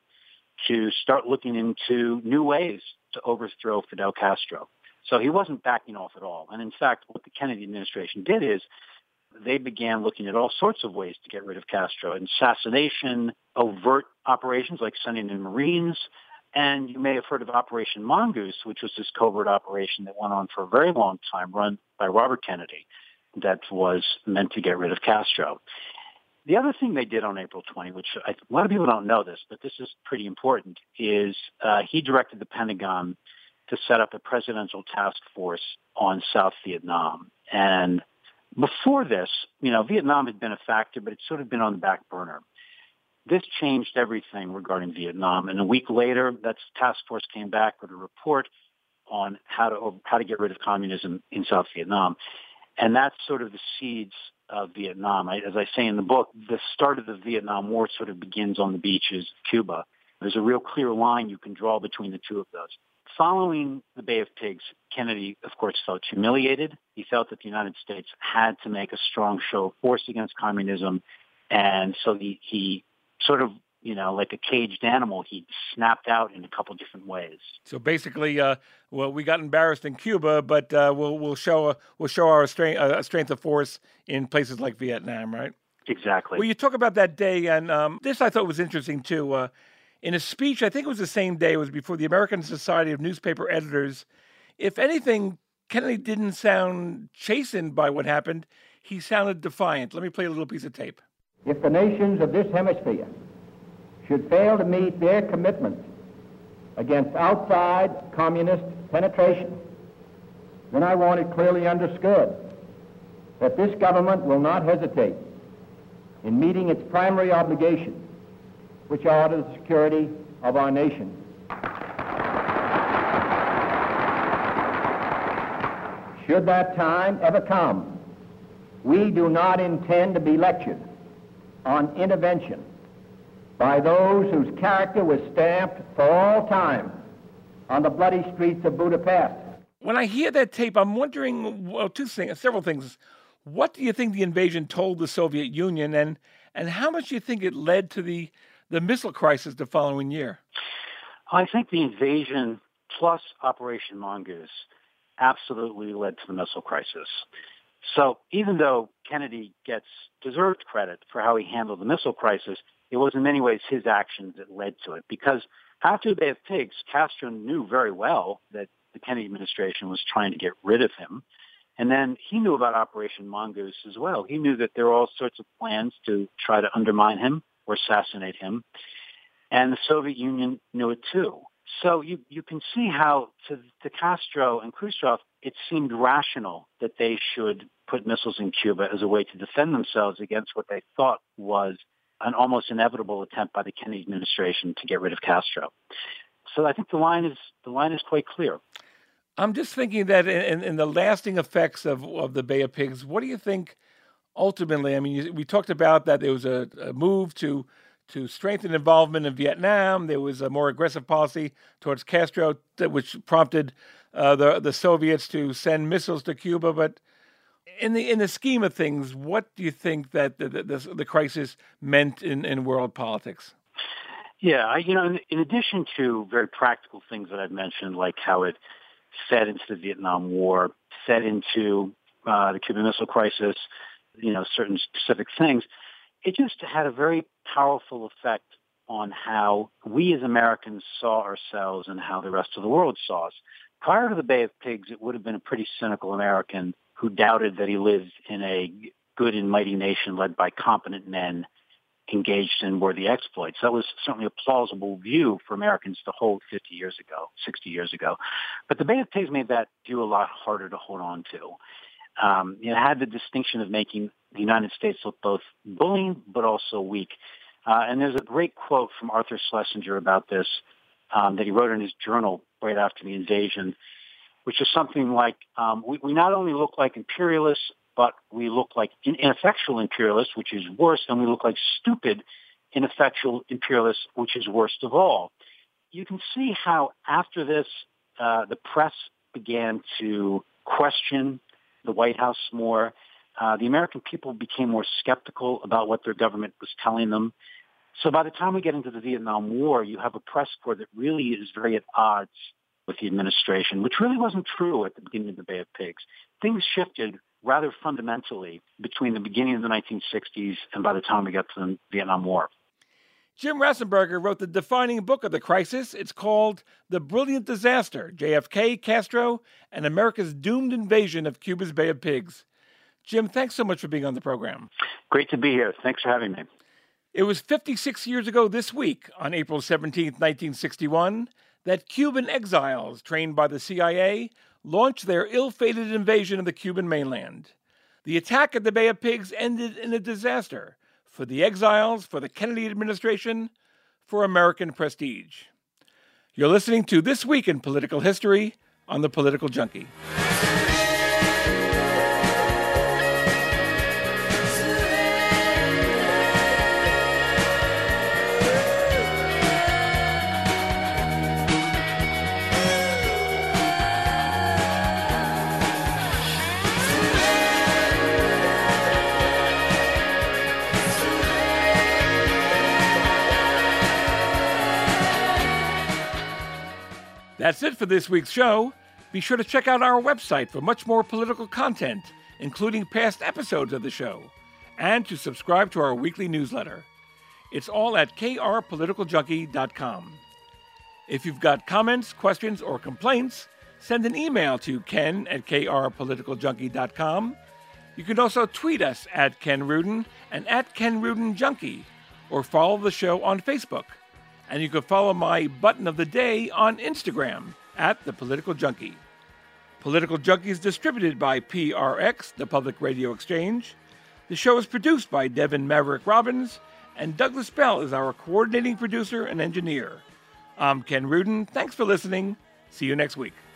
Speaker 4: to start looking into new ways to overthrow Fidel Castro. So he wasn't backing off at all. And in fact, what the Kennedy administration did is they began looking at all sorts of ways to get rid of Castro. Assassination, overt operations like sending in Marines. And you may have heard of Operation Mongoose, which was this covert operation that went on for a very long time, run by Robert Kennedy, that was meant to get rid of Castro. The other thing they did on April 20, which a lot of people don't know this, but this is pretty important, is he directed the Pentagon to set up a presidential task force on South Vietnam. And before this, Vietnam had been a factor, but it's sort of been on the back burner. This changed everything regarding Vietnam. And a week later, that task force came back with a report on how to get rid of communism in South Vietnam. And that's sort of the seeds of Vietnam. As I say in the book, the start of the Vietnam War sort of begins on the beaches of Cuba. There's a real clear line you can draw between the two of those. Following the Bay of Pigs, Kennedy, of course, felt humiliated. He felt that the United States had to make a strong show of force against communism. And so he sort of, like a caged animal, he snapped out in a couple different ways.
Speaker 1: So basically, we got embarrassed in Cuba, but we'll show our strength of force in places like Vietnam, right?
Speaker 4: Exactly.
Speaker 1: Well, you talk about that day, and this I thought was interesting too. In a speech, I think it was the same day, it was before the American Society of Newspaper Editors. If anything, Kennedy didn't sound chastened by what happened. He sounded defiant. Let me play a little piece of tape.
Speaker 14: If the nations of this hemisphere should fail to meet their commitments against outside communist penetration, then I want it clearly understood that this government will not hesitate in meeting its primary obligations, which are to the security of our nation. Should that time ever come, we do not intend to be lectured on intervention by those whose character was stamped for all time on the bloody streets of Budapest.
Speaker 1: When I hear that tape, I'm wondering several things. What do you think the invasion told the Soviet Union, and how much do you think it led to the missile crisis the following year?
Speaker 4: I think the invasion plus Operation Mongoose absolutely led to the missile crisis. So even though Kennedy gets deserved credit for how he handled the missile crisis, it was in many ways his actions that led to it. Because after the Bay of Pigs, Castro knew very well that the Kennedy administration was trying to get rid of him. And then he knew about Operation Mongoose as well. He knew that there were all sorts of plans to try to undermine him or assassinate him. And the Soviet Union knew it too. So you can see how to Castro and Khrushchev, it seemed rational that they should put missiles in Cuba as a way to defend themselves against what they thought was an almost inevitable attempt by the Kennedy administration to get rid of Castro. So I think the line is quite clear.
Speaker 1: I'm just thinking that in the lasting effects of the Bay of Pigs, what do you think ultimately? I mean, we talked about that there was a move to strengthen involvement in Vietnam. There was a more aggressive policy towards Castro, which prompted the Soviets to send missiles to Cuba. But in the scheme of things, what do you think that the crisis meant in world politics?
Speaker 4: Yeah, in addition to very practical things that I've mentioned, like how it fed into the Vietnam War, fed into the Cuban Missile Crisis, certain specific things, it just had a very powerful effect on how we as Americans saw ourselves and how the rest of the world saw us. Prior to the Bay of Pigs, it would have been a pretty cynical American who doubted that he lived in a good and mighty nation led by competent men engaged in worthy exploits. That was certainly a plausible view for Americans to hold 50 years ago, 60 years ago. But the Bay of Pigs made that view a lot harder to hold on to. It had the distinction of making the United States look both bullying but also weak. And there's a great quote from Arthur Schlesinger about this that he wrote in his journal right after the invasion, which is something like, we not only look like imperialists, but we look like ineffectual imperialists, which is worse, and we look like stupid, ineffectual imperialists, which is worst of all. You can see how after this, the press began to question the White House more. The American people became more skeptical about what their government was telling them. So by the time we get into the Vietnam War, you have a press corps that really is very at odds with the administration, which really wasn't true at the beginning of the Bay of Pigs. Things shifted rather fundamentally between the beginning of the 1960s and by the time we got to the Vietnam War.
Speaker 1: Jim Rassenberger wrote the defining book of the crisis. It's called The Brilliant Disaster, JFK, Castro, and America's Doomed Invasion of Cuba's Bay of Pigs. Jim, thanks so much for being on the program.
Speaker 4: Great to be here. Thanks for having me.
Speaker 1: It was 56 years ago this week, on April 17, 1961, that Cuban exiles trained by the CIA launched their ill-fated invasion of the Cuban mainland. The attack at the Bay of Pigs ended in a disaster for the exiles, for the Kennedy administration, for American prestige. You're listening to This Week in Political History on The Political Junkie. That's it for this week's show. Be sure to check out our website for much more political content, including past episodes of the show, and to subscribe to our weekly newsletter. It's all at krpoliticaljunkie.com. If you've got comments, questions, or complaints, send an email to ken@krpoliticaljunkie.com. You can also tweet us at Ken Rudin and at Ken Rudin Junkie, or follow the show on Facebook. And you can follow my button of the day on Instagram at The Political Junkie. Political Junkie is distributed by PRX, the Public Radio Exchange. The show is produced by Devin Maverick Robbins, and Douglas Bell is our coordinating producer and engineer. I'm Ken Rudin. Thanks for listening. See you next week.